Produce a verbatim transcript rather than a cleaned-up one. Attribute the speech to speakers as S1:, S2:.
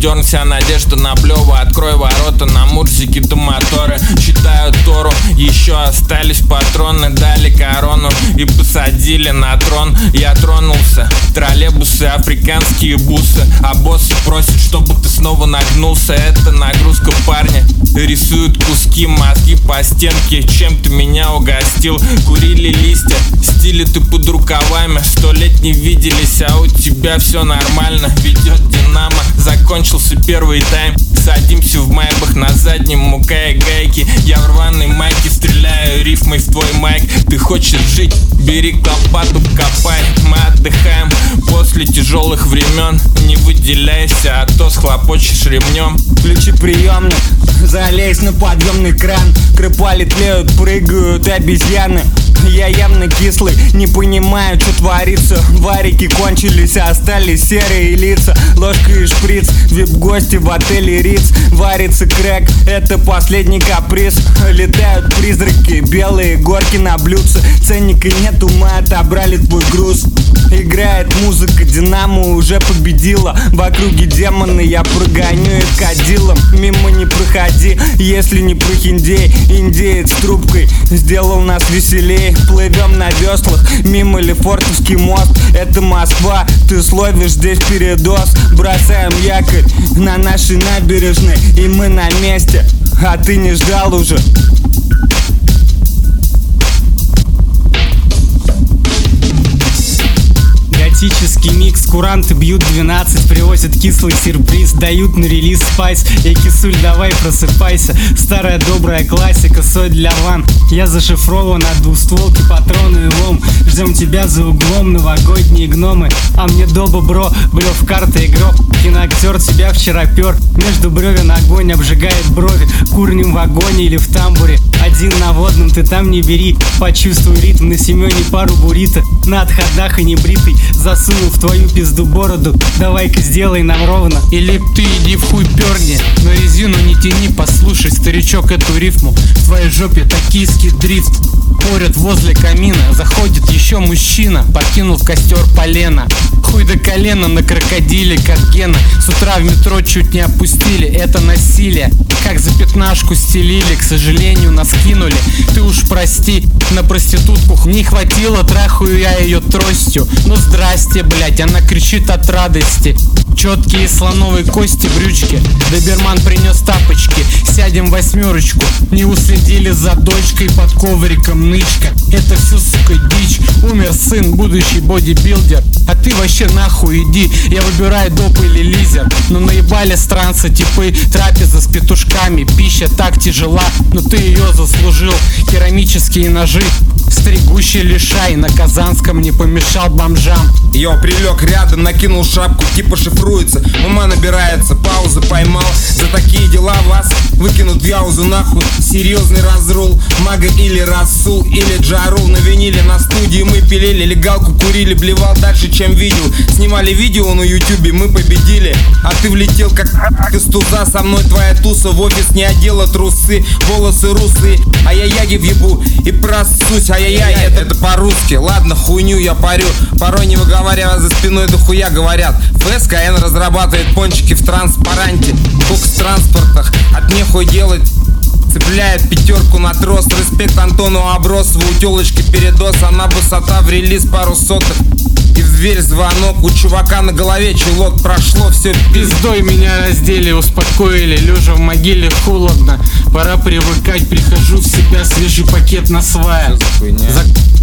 S1: дерн, вся надежда на плёва. Открой ворота, на Мурзике до моторы. Читаю Тору, еще остались патроны. Дали корону и посадили на трон. Я тронулся, троллейбусы, африканские бусы. А боссы просят, чтобы ты снова нагнулся. Это нагрузка, парня. Рисуют куски, мозги по стенке. Чем ты меня угостил? Курили листья, стили ты под рукавами. Сто лет не виделись, а у тебя все нормально. Ведет Динамо, закончился первый тайм. Садимся в майбах, на заднем мукая гайки. Я в рваной майке стреляю рифмой в твой майк. Ты хочешь жить? Бери лопату, копай. Мы отдыхаем после тяжелых времен. Не выделяйся, а то схлопочешь ремнем.
S2: Включи приемник, залезь на подъемный кран. Крыпали тлеют, прыгают обезьяны. Я явно кислый, не понимаю, что творится. Варики кончились, а остались серые лица. Ложка и шприц, вип-гости в отеле Риц. Варится крэк, это последний каприз. Летают призраки, белые горки на блюдце. Ценника нету, мы отобрали твой груз. Играет музыка, Динамо уже победила. В округе демоны, я прогоню их кадилом. Мимо не проходи, если не прохиндей. Индеец с трубкой сделал нас веселей. Плывем на веслах, мимо Лефортовский мост. Это Москва, ты словишь здесь передоз. Бросаем якорь на нашей набережной, и мы на месте, а ты не ждал уже.
S3: Готический микс, куранты бьют двенадцать, привозят кислый сюрприз, дают на релиз спайс. Эй, кисуль, давай просыпайся, старая добрая классика, соль для ван. Я зашифрован от двустволки, патроны и лом. Ждем тебя за углом, новогодние гномы. А мне доба, бро, блёв, карта, игрок. Киноактер тебя вчера пер, между бревен огонь обжигает брови. Курнем в вагоне или в тамбуре, один на водном, ты там не бери. Почувствуй ритм, на Семёне пару буррито. На отходах и не бритый, засунул в твою пизду бороду. Давай-ка сделай нам ровно.
S4: Или ты иди в хуй перни, но резину не тяни. Послушай, старичок, эту рифму. В твоей жопе токийский дрифт. Порят возле камина, заходит еще мужчина, подкинул в костер полено. Хуй до колена на крокодиле, как Гена. С утра в метро чуть не опустили, это насилие. Как за пятнашку стелили, к сожалению, нас кинули. Ты уж прости, на проститутку не хватило, трахаю я ее тростью. Ну здрасте, блять, она кричит от радости. Четкие слоновой кости брючки, доберман принес тапочки. Сядем в восьмерочку, не уследили за дочкой, под ковриком нычка. Это все, сука, дичь. Умер сын, будущий бодибилдер. А ты вообще нахуй иди, я выбираю доп или лизер. Но наебали странца типы, трапеза с петушками. Пища так тяжела, но ты ее заслужил. Керамические ножи, стригущий лишай. На Казанском не помешал бомжам.
S5: Йо, прилег рядом, накинул шапку, типа шифруется. Ума набирается, паузы поймал. За такие дела вас выкинут в яузу нахуй. Серьезный разрул, мага или Расул, или Джарул. На виниле на студии мы пилили, легалку курили, блевал дальше, чем видел. Снимали видео на ютубе, мы победили. А ты влетел как из туза, со мной твоя туса. В офис не одела трусы, волосы русые. А я яги въебу и просусь, ай-яй-яй, это, это по-русски. Ладно, хуйню я парю, порой не выговаривая за спиной до хуя говорят. ФСКН разрабатывает пончики в транспаранте. Кукс в транспортах, от нехуй делать. Цепляет пятерку на трос. Респект Антону Абросову, у телочки передоз. Она высота в релиз пару соток. И в дверь звонок, у чувака на голове чулок. Прошло все
S4: пиздой, меня раздели, успокоили. Лежа в могиле холодно, пора привыкать. Прихожу в себя, свежий пакет на свая.
S5: За